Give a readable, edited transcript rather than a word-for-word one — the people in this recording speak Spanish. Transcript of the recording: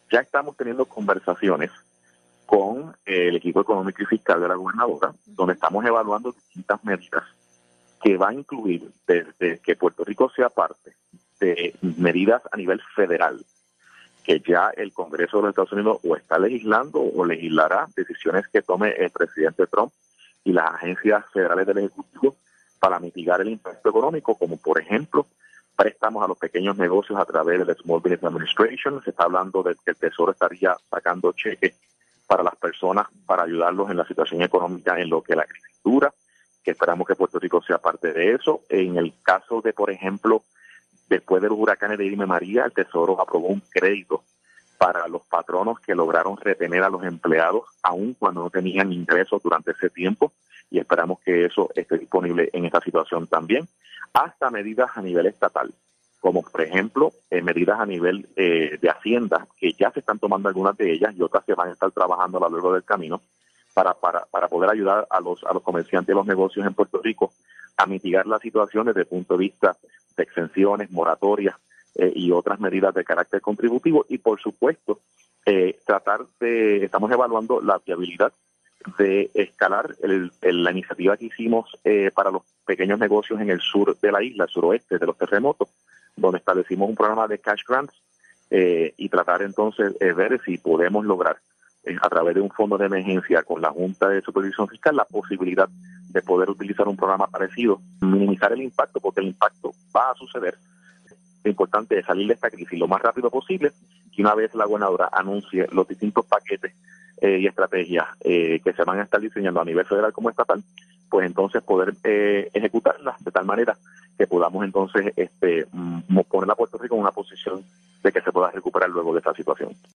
Ya estamos teniendo conversaciones con el equipo económico y fiscal de la gobernadora, donde estamos evaluando distintas medidas que va a incluir desde que Puerto Rico sea parte de medidas a nivel federal, que ya el Congreso de los Estados Unidos o está legislando o legislará decisiones que tome el presidente Trump y las agencias federales del Ejecutivo para mitigar el impacto económico, como por ejemplo préstamos a los pequeños negocios a través del Small Business Administration. Se está hablando de que el Tesoro estaría sacando cheques para las personas para ayudarlos en la situación económica en lo que la crisis dura, que esperamos que Puerto Rico sea parte de eso. En el caso de, por ejemplo, después de los huracanes de Irma y María, el Tesoro aprobó un crédito para los patronos que lograron retener a los empleados, aun cuando no tenían ingresos durante ese tiempo, y esperamos que eso esté disponible en esta situación también, hasta medidas a nivel estatal, como por ejemplo medidas a nivel de Hacienda, que ya se están tomando algunas de ellas y otras que van a estar trabajando a lo largo del camino para poder ayudar a los comerciantes y los negocios en Puerto Rico a mitigar la situación desde el punto de vista de exenciones, moratorias y otras medidas de carácter contributivo. Y por supuesto, estamos evaluando la viabilidad de escalar la iniciativa que hicimos para los pequeños negocios en el sur de la isla, el suroeste de los terremotos, donde establecimos un programa de cash grants y tratar entonces ver si podemos lograr a través de un fondo de emergencia con la Junta de Supervisión Fiscal la posibilidad de poder utilizar un programa parecido, minimizar el impacto, porque el impacto va a suceder. Lo importante es salir de esta crisis lo más rápido posible, y una vez la gobernadora anuncie los distintos paquetes y estrategias que se van a estar diseñando a nivel federal como estatal, pues entonces poder ejecutarlas de tal manera que podamos entonces poner a Puerto Rico en una posición de que se pueda recuperar luego de esta situación.